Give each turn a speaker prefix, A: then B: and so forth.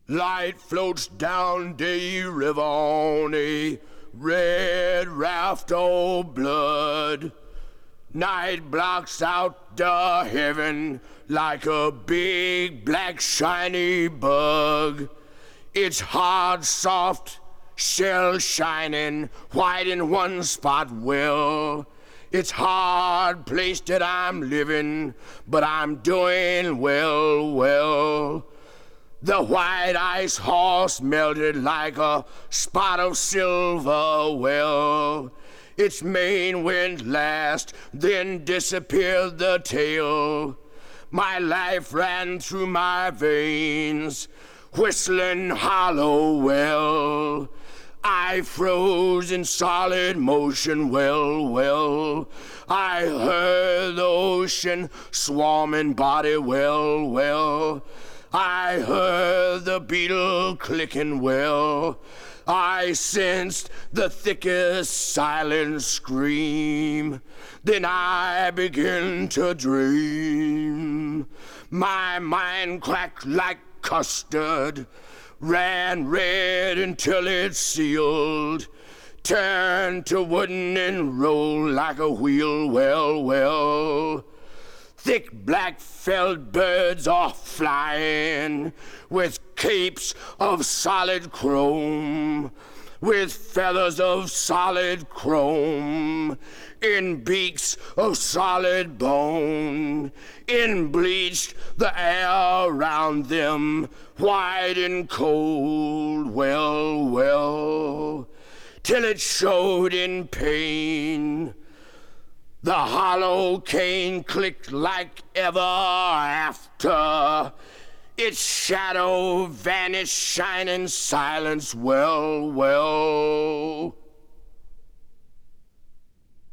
A: Light floats down the river on a red raft of blood. Night blocks out the heaven like a big black shiny bug. It's hard, soft, shell shining, white in one spot well. It's hard place that I'm living, but I'm doing well. The white ice horse melted like a spot of silver well. Its mane went last, then disappeared the tail. My life ran through my veins, whistling hollow well. I froze in solid motion, well. I heard the ocean swarming body, well. I heard the beetle clicking, well. I sensed the thickest silent scream. Then I began to dream. My mind cracked like custard, ran red until it sealed, turned to wooden and rolled like a wheel, well. Thick black felt birds are flying with capes of solid chrome, with feathers of solid chrome, in beaks of solid bone, in bleached the air around them, white and cold, well, till it showed in pain. The hollow cane clicked like ever after. Its shadow vanished, shining silence, well.